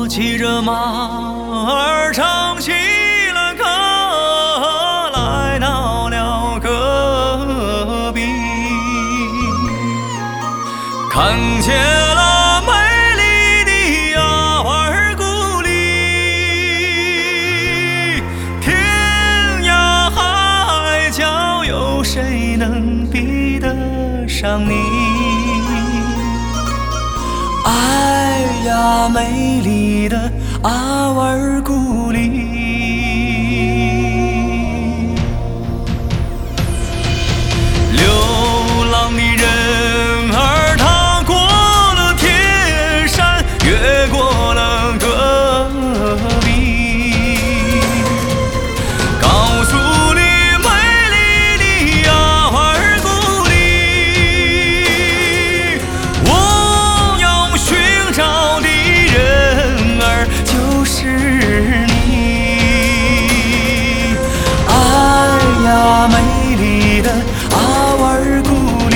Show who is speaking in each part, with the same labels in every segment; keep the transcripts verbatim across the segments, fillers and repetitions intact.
Speaker 1: 骑着马儿唱起了歌，来到了戈壁，看见了美丽的亚瓦尔古里，天涯海角有谁能比得上你？哎呀，美丽的阿瓦尔古里，流浪的人儿踏过了天山，越过了戈壁，告诉你美丽的亚瓦尔古里，我要寻找的人儿就是你。哎呀，美丽的阿瓦尔古里。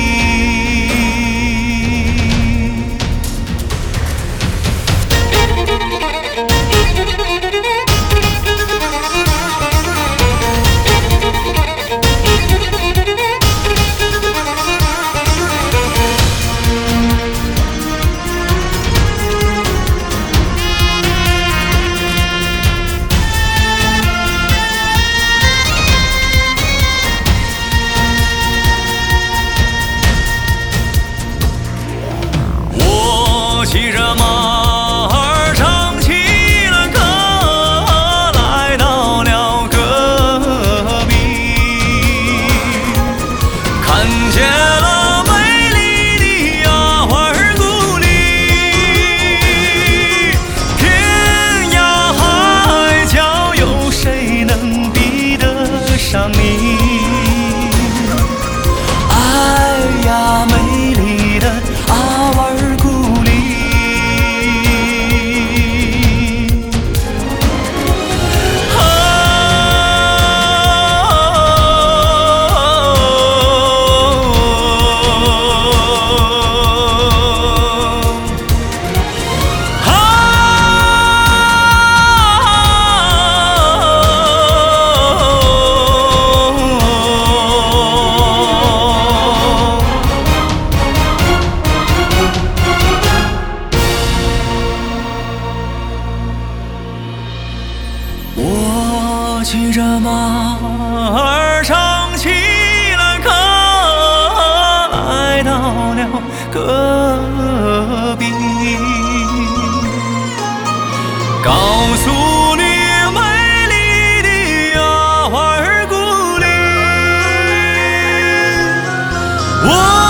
Speaker 1: 我骑着马儿唱起了歌，来到了戈壁，看见了美丽的亚瓦尔古里，天涯海角有谁能比得上你？哎呀，美丽的阿瓦尔古里，啊我骑着马儿唱起了歌，来到了戈壁，告诉你美丽的亚瓦尔古里，我